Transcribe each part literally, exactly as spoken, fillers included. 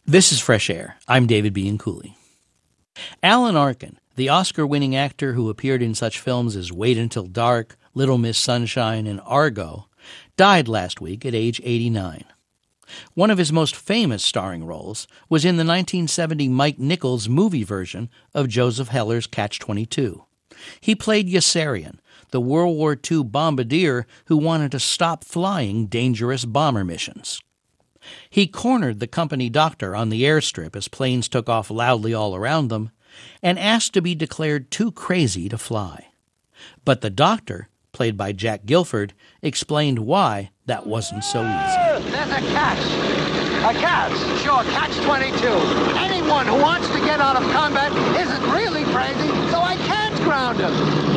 This is Fresh Air. I'm David Bianculli. Alan Arkin, the Oscar-winning actor who appeared in such films as Wait Until Dark, Little Miss Sunshine, and Argo, died last week at age eighty-nine. One of his most famous starring roles was in the nineteen seventy Mike Nichols movie version of Joseph Heller's Catch twenty-two. He played Yossarian, the World War Two bombardier who wanted to stop flying dangerous bomber missions. He cornered the company doctor on the airstrip as planes took off loudly all around them and asked to be declared too crazy to fly. But the doctor, played by Jack Gilford, explained why that wasn't so easy. There's a catch. A catch? Sure, catch twenty-two. Anyone who wants to get out of combat isn't really crazy, so I can't ground him.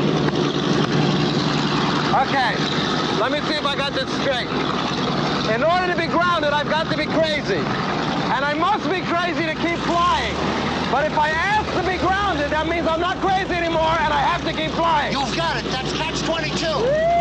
Okay, let me see if I got this straight. In order to be grounded, I've got to be crazy. And I must be crazy to keep flying. But if I ask to be grounded, that means I'm not crazy anymore and I have to keep flying. You've got it. That's catch twenty-two.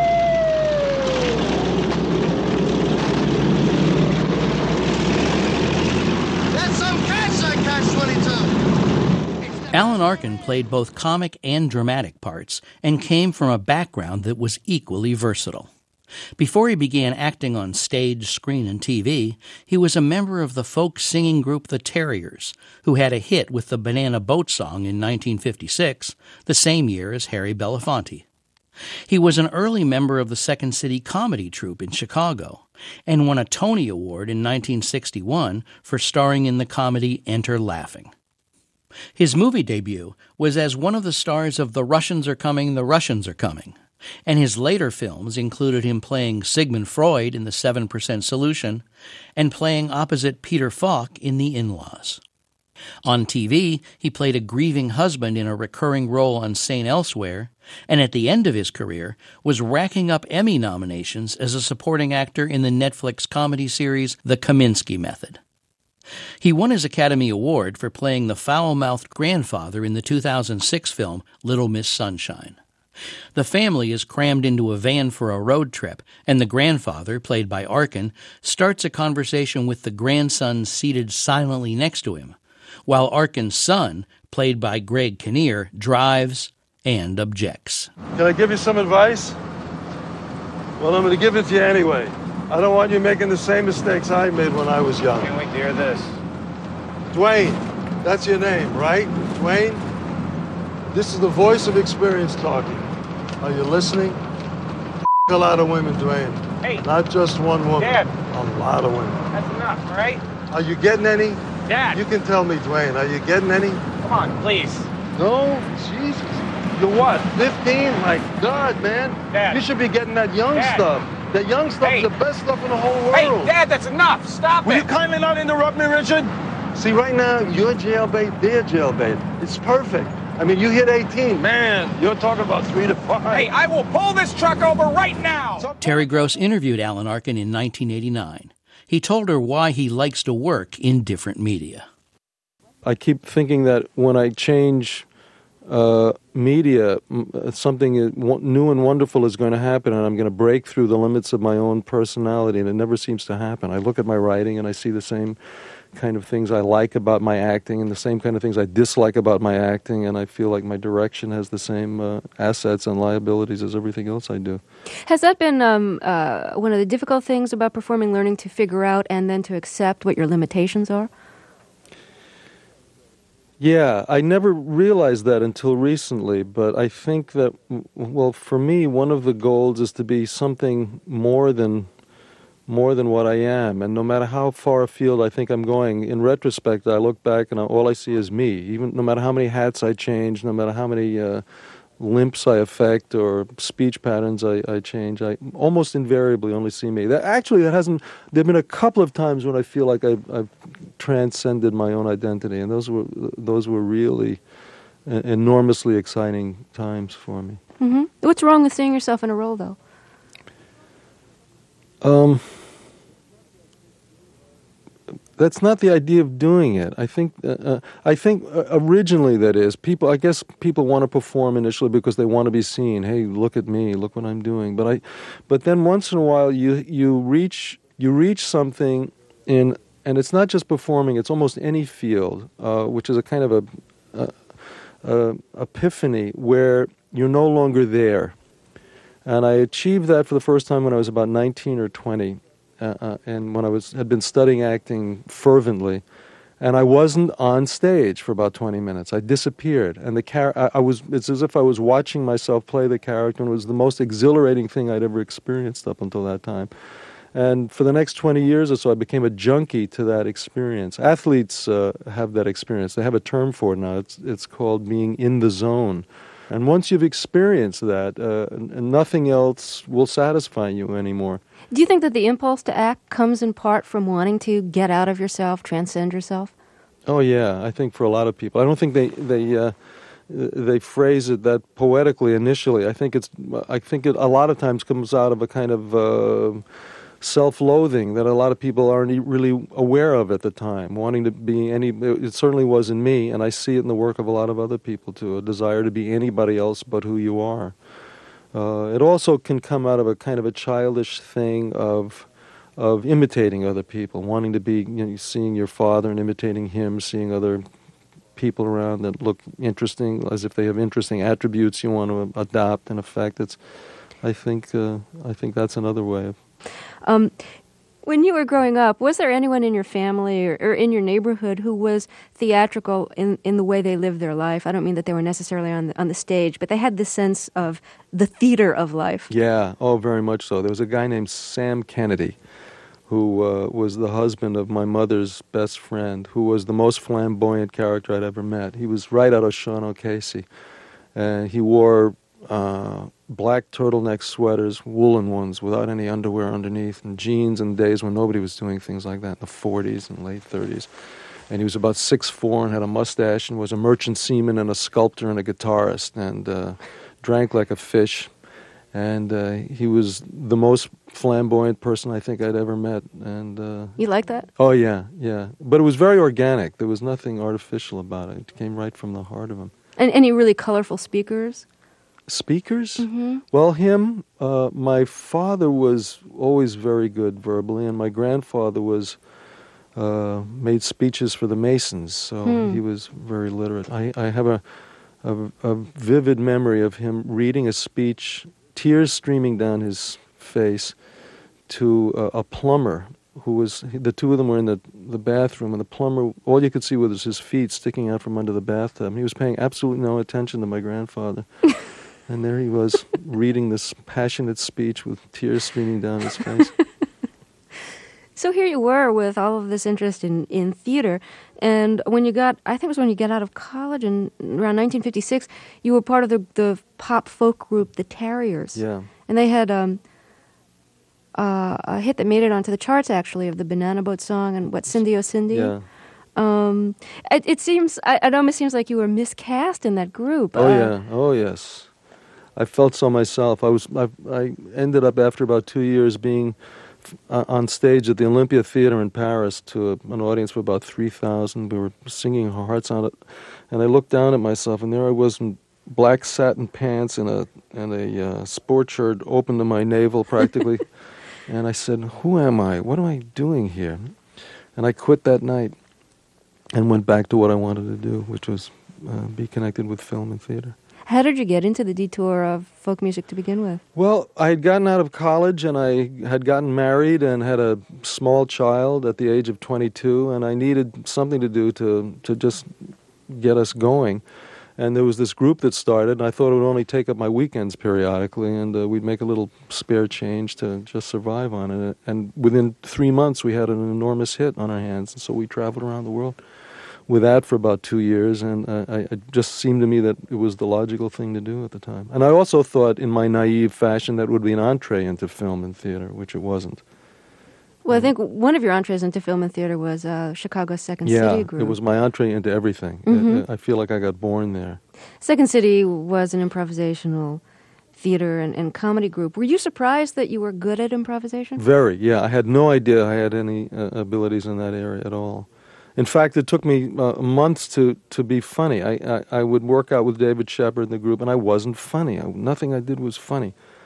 That's some catch, that catch twenty-two. Alan Arkin played both comic and dramatic parts and came from a background that was equally versatile. Before he began acting on stage, screen, and T V, he was a member of the folk singing group The Terriers, who had a hit with the Banana Boat Song in nineteen fifty-six, the same year as Harry Belafonte. He was an early member of the Second City Comedy Troupe in Chicago, and won a Tony Award in nineteen sixty-one for starring in the comedy Enter Laughing. His movie debut was as one of the stars of The Russians Are Coming, The Russians Are Coming, and his later films included him playing Sigmund Freud in The seven percent Solution and playing opposite Peter Falk in The In-Laws. On T V, he played a grieving husband in a recurring role on Saint Elsewhere, and at the end of his career was racking up Emmy nominations as a supporting actor in the Netflix comedy series The Kominsky Method. He won his Academy Award for playing the foul-mouthed grandfather in the two thousand six film Little Miss Sunshine. The family is crammed into a van for a road trip, and the grandfather, played by Arkin, starts a conversation with the grandson seated silently next to him, while Arkin's son, played by Greg Kinnear, drives and objects. Can I give you some advice? Well, I'm going to give it to you anyway. I don't want you making the same mistakes I made when I was young. Can't wait to hear this. Dwayne, that's your name, right? Dwayne? This is the voice of experience talking. Are you listening? A lot of women, Dwayne. Hey. Not just one woman. Dad. A lot of women. That's enough, all right? Are you getting any? Dad. You can tell me, Dwayne. Are you getting any? Come on, please. No? Jesus. You're what, fifteen? My God, man. Dad. You should be getting that young Dad. stuff. That young stuff's Hey. the best stuff in the whole world. Hey, Dad, that's enough. Stop Will it. you kindly not interrupt me, Richard? See, right now, you're jailbait, they're jailbait. It's perfect. I mean, you hit eighteen. Man, you're talking about three to five. Hey, I will pull this truck over right now. Terry Gross interviewed Alan Arkin in nineteen eighty-nine. He told her why he likes to work in different media. I keep thinking that when I change uh, media, something new and wonderful is going to happen, and I'm going to break through the limits of my own personality, and it never seems to happen. I look at my writing, and I see the same kind of things I like about my acting and the same kind of things I dislike about my acting, and I feel like my direction has the same uh, assets and liabilities as everything else I do. Has that been um, uh, one of the difficult things about performing, learning to figure out and then to accept what your limitations are? Yeah, I never realized that until recently, but I think that, well, for me, one of the goals is to be something more than more than what I am, and no matter how far afield I think I'm going, in retrospect, I look back and all I see is me. Even no matter how many hats I change, no matter how many uh, limps I affect or speech patterns I, I change, I almost invariably only see me. That actually, that hasn't. There've been a couple of times when I feel like I've, I've transcended my own identity, and those were those were really enormously exciting times for me. Mm-hmm. What's wrong with seeing yourself in a role, though? Um, that's not the idea of doing it. I think, uh, uh, I think uh, originally that is people. I guess people want to perform initially because they want to be seen. Hey, look at me! Look what I'm doing. But I, but then once in a while you you reach you reach something in and it's not just performing; it's almost any field, uh, which is a kind of a, a, a epiphany where you're no longer there. And I achieved that for the first time when I was about nineteen or twenty, uh, uh, and when I was had been studying acting fervently. And I wasn't on stage for about twenty minutes. I disappeared, and the char- I, I was. It's as if I was watching myself play the character, and it was the most exhilarating thing I'd ever experienced up until that time. And for the next twenty years or so, I became a junkie to that experience. Athletes uh, have that experience. They have a term for it now. It's it's called being in the zone. And once you've experienced that, uh, and nothing else will satisfy you anymore. Do you think that the impulse to act comes in part from wanting to get out of yourself, transcend yourself? Oh yeah, I think for a lot of people. I don't think they they uh, they phrase it that poetically initially. I think it's I think it a lot of times comes out of a kind of uh, self-loathing that a lot of people aren't really aware of at the time. Wanting to be any, it certainly was in me, and I see it in the work of a lot of other people too. A desire to be anybody else but who you are. Uh, it also can come out of a kind of a childish thing of of imitating other people, wanting to be, you know, seeing your father and imitating him, seeing other people around that look interesting, as if they have interesting attributes you want to adopt. In effect, it's, I think, uh, I think that's another way of. Um, when you were growing up, was there anyone in your family or, or in your neighborhood who was theatrical in, in the way they lived their life? I don't mean that they were necessarily on the, on the stage, but they had this sense of the theater of life. Yeah, oh, very much so. There was a guy named Sam Kennedy, who uh, was the husband of my mother's best friend, who was the most flamboyant character I'd ever met. He was right out of Sean O'Casey. And he wore uh, black turtleneck sweaters, woolen ones, without any underwear underneath, and jeans in days when nobody was doing things like that, in the forties and late thirties. And he was about six foot four and had a mustache and was a merchant seaman and a sculptor and a guitarist, and uh, drank like a fish. And uh, he was the most flamboyant person I think I'd ever met. And uh, You like that? Oh, yeah, yeah. But it was very organic. There was nothing artificial about it. It came right from the heart of him. And any really colorful speakers? Speakers? Mm-hmm. Well, him, uh, my father was always very good verbally, and my grandfather was uh, made speeches for the Masons, so hmm. he was very literate. I, I have a, a, a vivid memory of him reading a speech, tears streaming down his face, to uh, a plumber who was, the two of them were in the, the bathroom, and the plumber, all you could see was his feet sticking out from under the bathtub. And he was paying absolutely no attention to my grandfather. And there he was, reading this passionate speech with tears streaming down his face. So here you were with all of this interest in, in theater, and when you got, I think it was when you got out of college in around nineteen fifty-six, you were part of the, the pop folk group, the Terriers. Yeah. And they had um, uh, a hit that made it onto the charts, actually, of the Banana Boat song and what, Cindy Oh Cindy? Yeah. Um, it, it seems, it almost seems like you were miscast in that group. Oh, uh, yeah. Oh, yes. I felt so myself. I was. I, I ended up, after about two years, being uh, on stage at the Olympia Theater in Paris to a, an audience of about three thousand. We were singing our hearts out, and I looked down at myself, and there I was in black satin pants and a and a uh, sport shirt open to my navel practically, and I said, "Who am I? What am I doing here?" And I quit that night and went back to what I wanted to do, which was uh, be connected with film and theater. How did you get into the detour of folk music to begin with? Well, I had gotten out of college, and I had gotten married and had a small child at the age of twenty-two, and I needed something to do to, to just get us going. And there was this group that started, and I thought it would only take up my weekends periodically, and uh, we'd make a little spare change to just survive on it. And within three months, we had an enormous hit on our hands, and so we traveled around the world with that for about two years, and uh, I, it just seemed to me that it was the logical thing to do at the time. And I also thought, in my naive fashion, that would be an entree into film and theater, which it wasn't. Well, I think one of your entrees into film and theater was uh, Chicago's Second yeah, City group. It was my entree into everything. Mm-hmm. I, I feel like I got born there. Second City was an improvisational theater and, and comedy group. Were you surprised that you were good at improvisation? Very, yeah. I had no idea I had any uh, abilities in that area at all. In fact, it took me uh, months to, to be funny. I, I, I would work out with David Shepard in the group, and I wasn't funny. I, nothing I did was funny.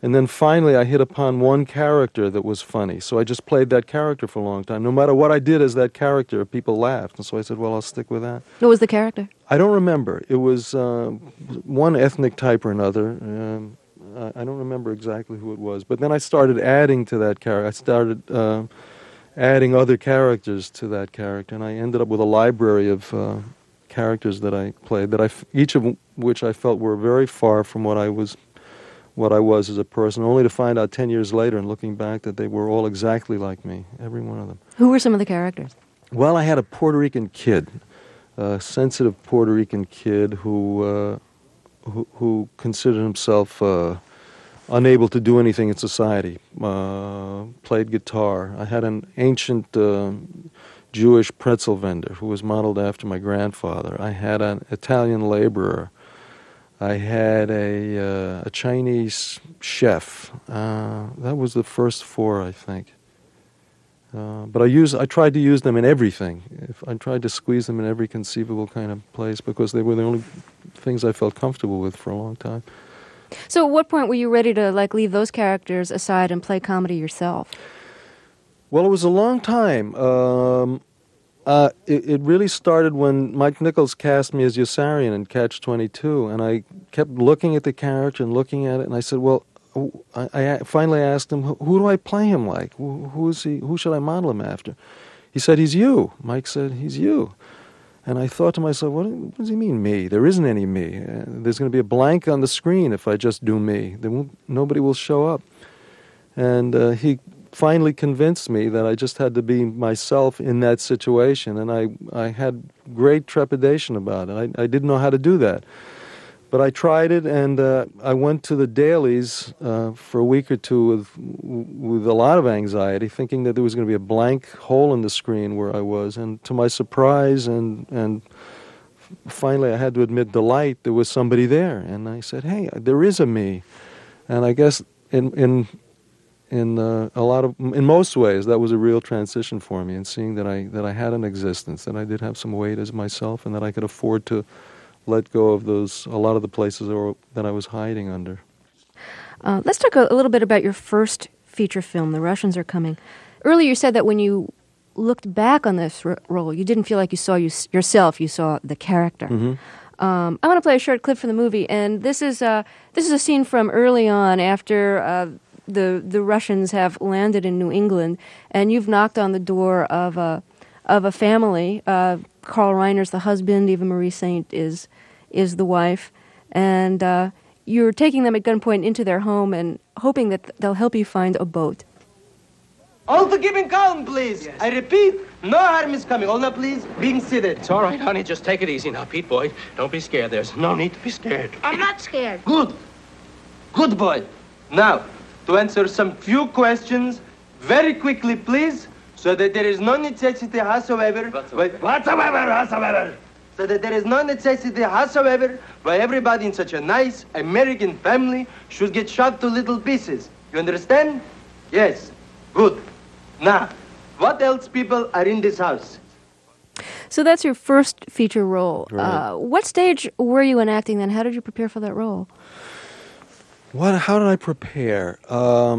And then finally I hit upon one character that was funny. So I just played that character for a long time. No matter what I did as that character, people laughed. And so I said, well, I'll stick with that. What was the character? I don't remember. It was uh, one ethnic type or another. Um, I, I don't remember exactly who it was. But then I started adding to that character. I started uh, adding other characters to that character. And I ended up with a library of uh, characters that I played, that I f- each of which I felt were very far from what I was what I was as a person, only to find out ten years later and looking back that they were all exactly like me, every one of them. Who were some of the characters? Well, I had a Puerto Rican kid, a sensitive Puerto Rican kid who uh, who, who considered himself uh, unable to do anything in society, uh, played guitar. I had an ancient uh, Jewish pretzel vendor who was modeled after my grandfather. I had an Italian laborer. I had a uh, a Chinese chef. Uh, that was the first four, I think. Uh, but I use I tried to use them in everything. If I tried to squeeze them in every conceivable kind of place because they were the only things I felt comfortable with for a long time. So, at what point were you ready to like leave those characters aside and play comedy yourself? Well, it was a long time. Um, Uh, it, it really started when Mike Nichols cast me as Yossarian in Catch twenty-two, and I kept looking at the character and looking at it, and I said, well, I, I finally asked him, who, who do I play him like? Who, who is he? Who should I model him after? He said, he's you. Mike said, he's you. And I thought to myself, what, what does he mean, me? There isn't any me. Uh, there's going to be a blank on the screen if I just do me. There won't, nobody will show up. And uh, he finally convinced me that I just had to be myself in that situation, and I, I had great trepidation about it. I, I didn't know how to do that. But I tried it, and uh, I went to the dailies uh, for a week or two with, with a lot of anxiety, thinking that there was going to be a blank hole in the screen where I was. And to my surprise and, and finally I had to admit delight, there was somebody there. And I said, hey, there is a me. And I guess in... in In uh, a lot of, in most ways, that was a real transition for me. And seeing that I that I had an existence, that I did have some weight as myself, and that I could afford to let go of those a lot of the places or, that I was hiding under. Uh, let's talk a, a little bit about your first feature film, The Russians Are Coming. Earlier, you said that when you looked back on this r- role, you didn't feel like you saw you, yourself; you saw the character. Mm-hmm. Um, I want to play a short clip from the movie, and this is uh, this is a scene from early on after. Uh, The, the Russians have landed in New England, and you've knocked on the door of a of a family. Uh, Carl Reiner's the husband. Eva Marie Saint is is the wife, and uh, you're taking them at gunpoint into their home and hoping that they'll help you find a boat. All to keep in calm, please. Yes. I repeat, no harm is coming. All now, please, being seated. It's all right, honey. Just take it easy now, Pete boy. Don't be scared. There's no need to be scared. I'm not scared. Good. Good boy. Now, to answer some few questions very quickly, please, so that there is no necessity whatsoever. Whatsoever, whatsoever. So that there is no necessity whatsoever why everybody in such a nice American family should get shot to little pieces. You understand? Yes. Good. Now, what else people are in this house? So that's your first feature role. Right. Uh, what stage were you in acting then? How did you prepare for that role? What? How did I prepare? Um,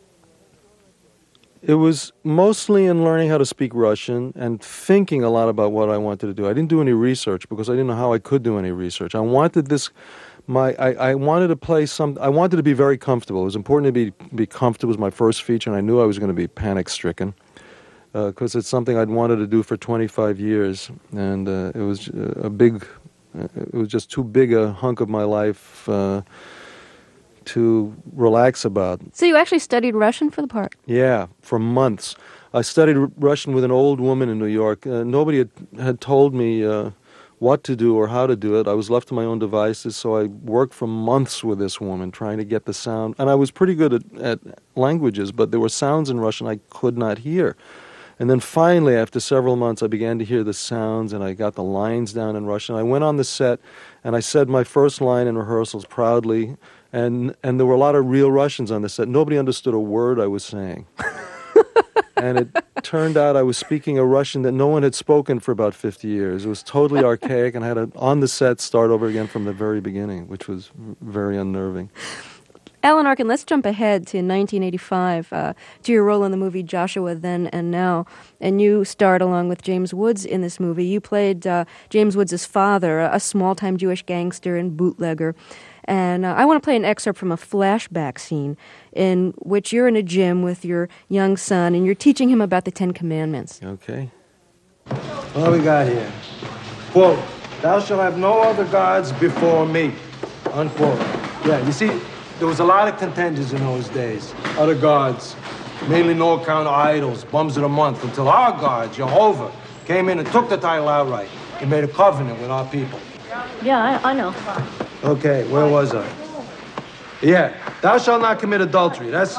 it was mostly in learning how to speak Russian and thinking a lot about what I wanted to do. I didn't do any research because I didn't know how I could do any research. I wanted this, my, I, I wanted to play some. I wanted to be very comfortable. It was important to be be comfortable. It was my first feature, and I knew I was going to be panic stricken because uh, it's something I'd wanted to do for twenty-five years, and uh, it was a big. Uh, it was just too big a hunk of my life. Uh, to relax about. So you actually studied Russian for the part? Yeah, for months. I studied R- Russian with an old woman in New York. Uh, nobody had, had told me uh, what to do or how to do it. I was left to my own devices, so I worked for months with this woman trying to get the sound. And I was pretty good at, at languages, but there were sounds in Russian I could not hear. And then finally, after several months, I began to hear the sounds, and I got the lines down in Russian. I went on the set, and I said my first line in rehearsals proudly, and and there were a lot of real Russians on the set. Nobody understood a word I was saying. And it turned out I was speaking a Russian that no one had spoken for about fifty years. It was totally archaic, and I had to, on the set, start over again from the very beginning, which was very unnerving. Alan Arkin, let's jump ahead to nineteen eighty-five, uh, to your role in the movie Joshua Then and Now. And you starred along with James Woods in this movie. You played uh, James Woods' father, a small-time Jewish gangster and bootlegger. And uh, I want to play an excerpt from a flashback scene in which you're in a gym with your young son and you're teaching him about the Ten Commandments. Okay. What do we got here? Quote, thou shalt have no other gods before me. Unquote. Yeah, you see, there was a lot of contenders in those days. Other gods, mainly no-account idols, bums of the month, until our God, Jehovah, came in and took the title outright. He made a covenant with our people. Yeah, I, I know. Okay, where was I? Yeah, thou shalt not commit adultery. That's...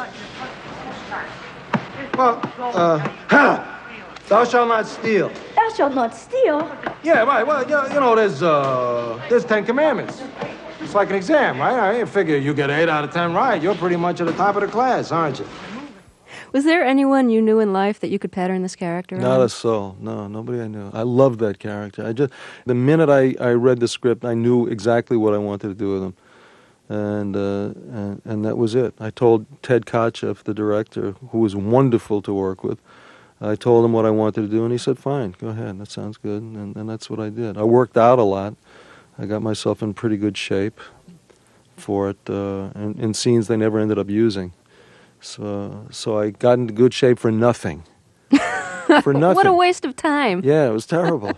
Well, uh, ha! Thou shalt not steal. Thou shalt not steal? Yeah, right, well, you you know, there's, uh, there's Ten Commandments. It's like an exam, right? I figure you get eight out of ten right. You're pretty much at the top of the class, aren't you? Was there anyone you knew in life that you could pattern this character Not on? a soul. No, nobody I knew. I loved that character. I just the minute I, I read the script, I knew exactly what I wanted to do with him, and uh, and, and that was it. I told Ted Kotcheff, the director, who was wonderful to work with. I told him what I wanted to do, and he said, "Fine, go ahead. That sounds good." And, and that's what I did. I worked out a lot. I got myself in pretty good shape for it, uh, in, in scenes they never ended up using. So, so I got into good shape for nothing. For nothing. What a waste of time. Yeah, it was terrible.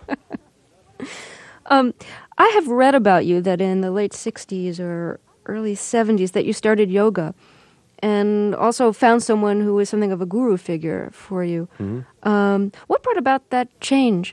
um, I have read about you that in the late sixties or early seventies that you started yoga and also found someone who was something of a guru figure for you. Mm-hmm. Um, what brought about that change?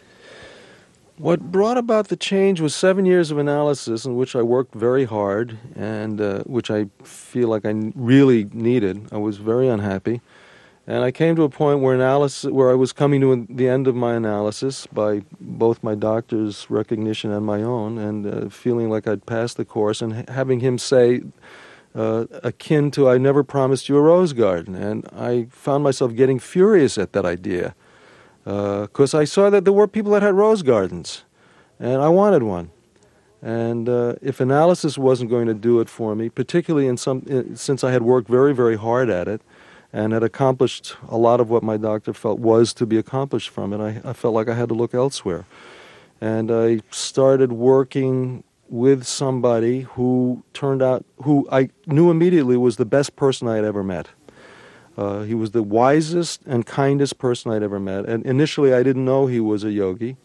What brought about the change was seven years of analysis in which I worked very hard and uh, which I feel like I really needed. I was very unhappy. And I came to a point where analysis, where I was coming to the end of my analysis by both my doctor's recognition and my own, and uh, feeling like I'd passed the course, and ha- having him say, uh, akin to, "I never promised you a rose garden." And I found myself getting furious at that idea. Because uh, I saw that there were people that had rose gardens, and I wanted one. And uh, if analysis wasn't going to do it for me, particularly in some, in, since I had worked very, very hard at it, and had accomplished a lot of what my doctor felt was to be accomplished from it, I, I felt like I had to look elsewhere. And I started working with somebody who turned out, who I knew immediately was the best person I had ever met. Uh, he was the wisest and kindest person I'd ever met. And initially, I didn't know he was a yogi.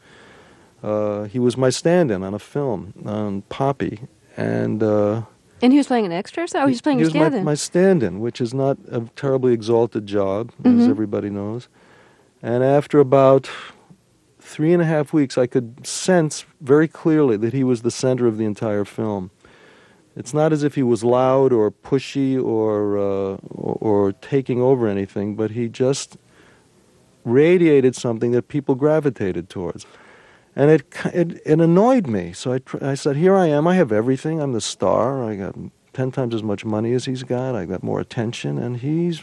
Uh, he was my stand-in on a film, on Poppy. And uh, and he was playing an extra? So? Oh, he was playing he your stand-in. He was my, my stand-in, which is not a terribly exalted job, mm-hmm. as everybody knows. And after about three and a half weeks, I could sense very clearly that he was the center of the entire film. It's not as if he was loud or pushy or, uh, or or taking over anything, but he just radiated something that people gravitated towards. And it it, it annoyed me. So I, tr- I said, here I am, I have everything, I'm the star, I got ten times as much money as he's got, I got more attention, and he's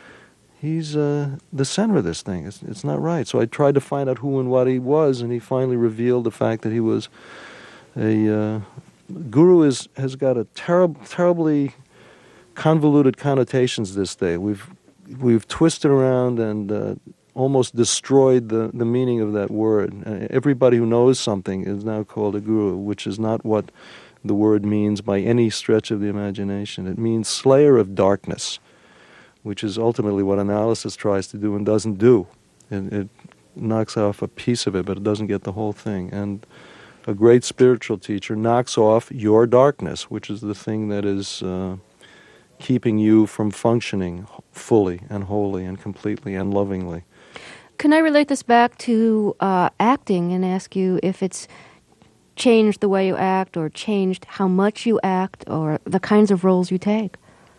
he's uh, the center of this thing. It's, it's not right. So I tried to find out who and what he was, and he finally revealed the fact that he was a... Uh, Guru is has got a terrible, terribly convoluted connotations this day. We've we've twisted around and uh, almost destroyed the, the meaning of that word. Uh, everybody who knows something is now called a guru, which is not what the word means by any stretch of the imagination. It means slayer of darkness, which is ultimately what analysis tries to do and doesn't do. It, it knocks off a piece of it, but it doesn't get the whole thing. And a great spiritual teacher knocks off your darkness, which is the thing that is uh, keeping you from functioning fully and wholly and completely and lovingly. Can I relate this back to uh, acting and ask you if it's changed the way you act or changed how much you act or the kinds of roles you take?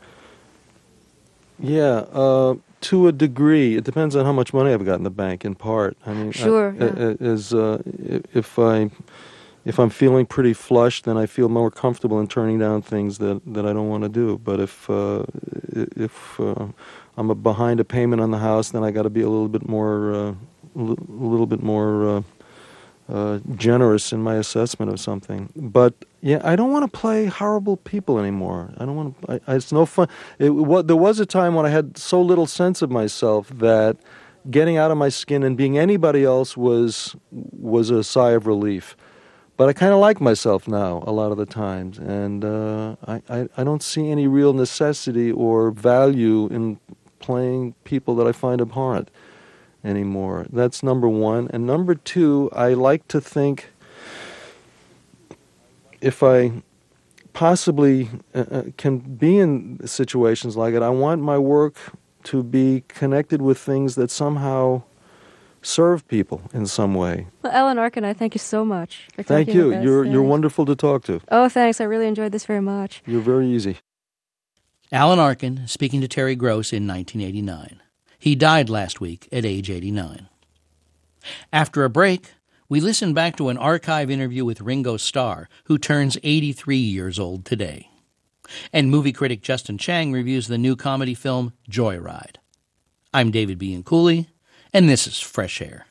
Yeah, uh, to a degree. It depends on how much money I've got in the bank, in part. I mean, sure. I, yeah. As, uh, if I... If I'm feeling pretty flush, then I feel more comfortable in turning down things that, that I don't want to do. But if uh, if uh, I'm a behind a payment on the house, then I got to be a little bit more uh, a little bit more uh, uh, generous in my assessment of something. But yeah, I don't want to play horrible people anymore. I don't want to. I, it's no fun. It, what, there was a time when I had so little sense of myself that getting out of my skin and being anybody else was was a sigh of relief. But I kind of like myself now a lot of the times, and uh, I, I, I don't see any real necessity or value in playing people that I find abhorrent anymore. That's number one. And number two, I like to think if I possibly uh, can be in situations like it, I want my work to be connected with things that somehow serve people in some way. Well, Alan Arkin, I thank you so much for Thank talking you. with us. You're Thanks. you're wonderful to talk to. Oh, thanks. I really enjoyed this very much. You're very easy. Alan Arkin speaking to Terry Gross in nineteen eighty-nine. He died last week at age eighty-nine. After a break, we listen back to an archive interview with Ringo Starr, who turns eighty-three years old today. And movie critic Justin Chang reviews the new comedy film Joyride. I'm David Bianculli, and this is Fresh Air.